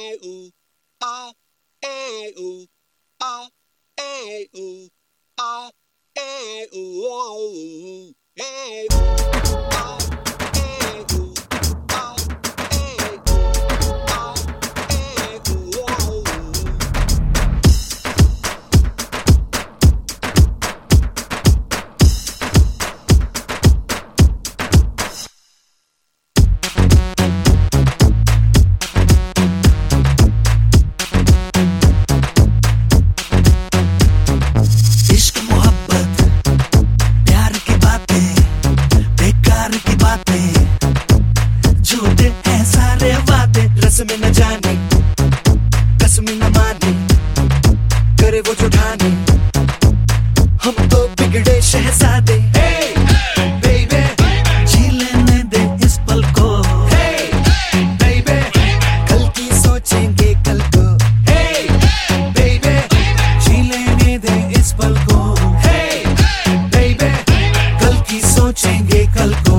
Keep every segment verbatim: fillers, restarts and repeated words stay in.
में न जाने कसम न माने करे वो जो ठाने हम तो बिगड़े शहजादे। hey, baby, जी लेने दे इस पल को। hey, baby, कल की सोचेंगे कल को। hey, baby, जी लेने दे इस पल को। hey, baby, कल की सोचेंगे कल को।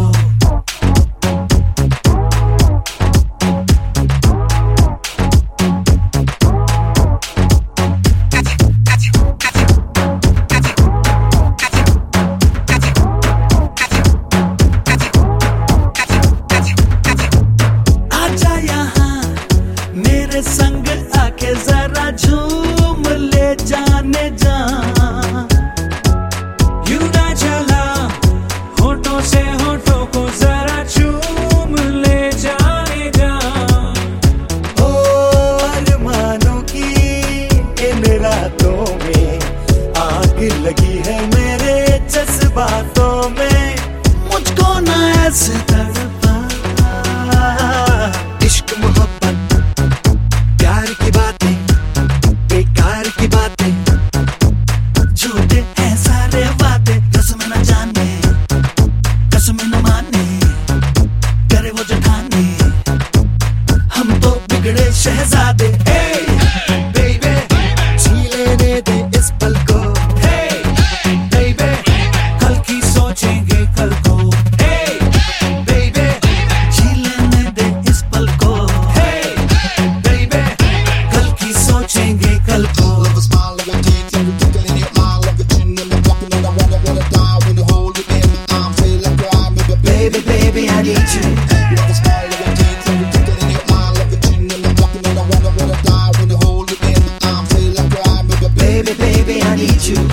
संग आके जरा झूम ले जाने जा, यूं ना चला होठों से होठों को जरा चूम ले जाने जा। ओ अरमानों की इन रातों में आग लगी है मेरे जज्बातों में, मुझको ना ऐसे तड़पा। इश्क मोहब्बत प्यार की बातें बेकार की बातें, झूठे हैं सारे वादे, कसम न जाने कसम न माने करे वो जो ठाने हम तो बिगड़े शहजादे। hey, baby, जी लेने दे इस पल को। hey, baby, कल की सोचेंगे कल को। hey, baby, जी लेने दे इस पल को। सोचेंगे कल को। Baby, baby, I need you. Baby, baby, I need you.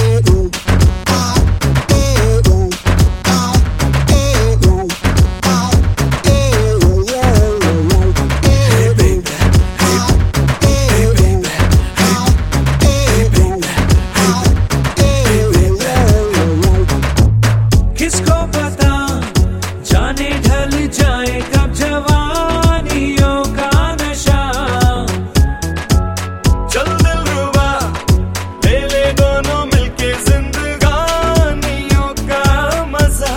किसको पता जाने ढल जाए कब जवानियों का नशा, चल दिलरुबा ले ले दोनों मिलके जिंदगानियों का मजा।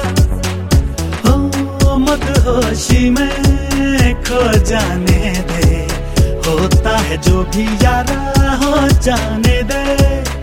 ओ मदहोशी में खो जाने दे, होता है जो भी यारा हो जाने दे।